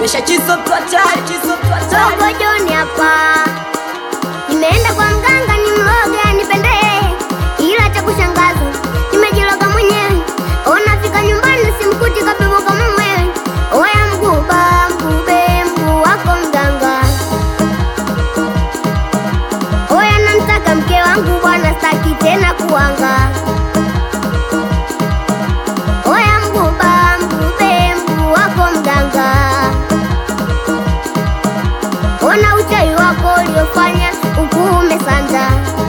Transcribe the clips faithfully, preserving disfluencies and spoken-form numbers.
Mesha chizo tuatari, chizo tuatari. Dogo John hapa. Nimeenda kwa mganga ni mloge nipende, ila cha kushangaza nimejiloga mwenyewe. Ona fika nyumbani simkuti kabebo kama mwewe. Oya mguba, mgube, mguu wako mganga. Oya namtaka mke wangu bwana, staki tena kuanga. Oya mguba, mgube, mguu wako mganga. Ona uchawi wako uliofanya ukuume sanda.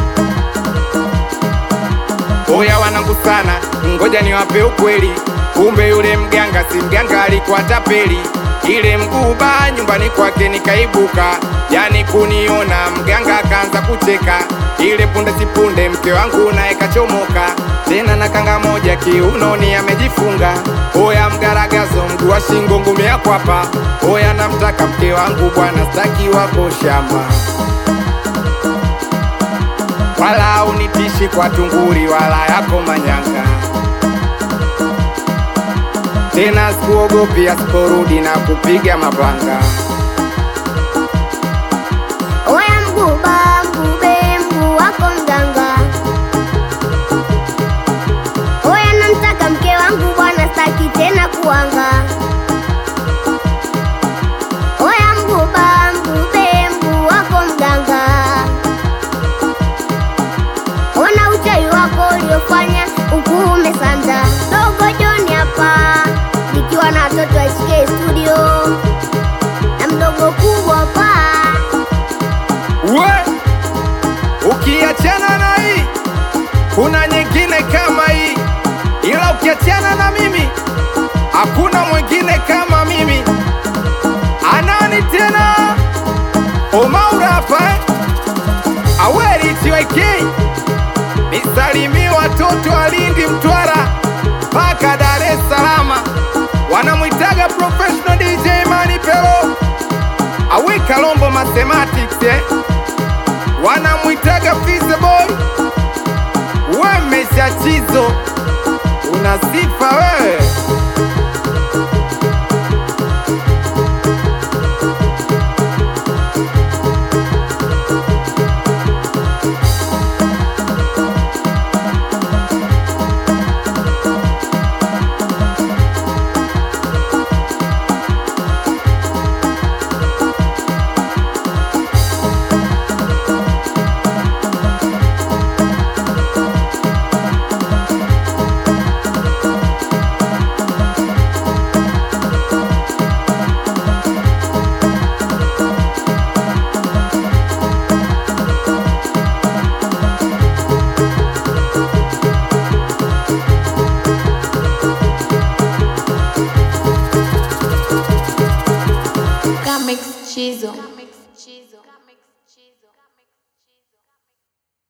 Oya wanangu sana, ngoja niwape ukweli. Kumbe yule mganga si mganga, alikuwa tapeli. Ile mguba nyumbani kwake nikaibuka, yani kuniona mganga akaanza kucheka. Ile punde si punde mke wangu naye kachomoka, tena na kanga moja kiunoni amejifunga. Oya mgaragazo mguu wa shingo ngumi ya kwapa. Oya namtaka mke wangu bwana, staki wako shamba. Wala unitishi kwa tunguri wala yako manyanga, tena sikuogopi asiporudi na kupiga mapanga. Oya mguba, mgube, mguu wako mganga. Oya namtaka mke wangu bwana, staki tena kuanga. Oya mguba, mgube, mguu wako mganga. Ona uchawi wako uliofanya ukuume sanda. Dogo John hapa, nikiwa na watoto wa S K Studio na mdogo kubwa hapa. We, ukiachana na hii kuna nyingine kama hii, ila ukiachana na mimi hakuna mwingine kama mimi. Anani tena Omaura hapa eh? Aweri T Y K. Nisalimie watoto wa Lindi, Mtwara mpaka Dar es Salaam. Wanamwitaga professional D J Mani Pelo. Awe Kalombo Mathematics eh? Wanamwitaga Fizzy Boy. We Mesha Chizo, una sifa wewe. Mix Chizo.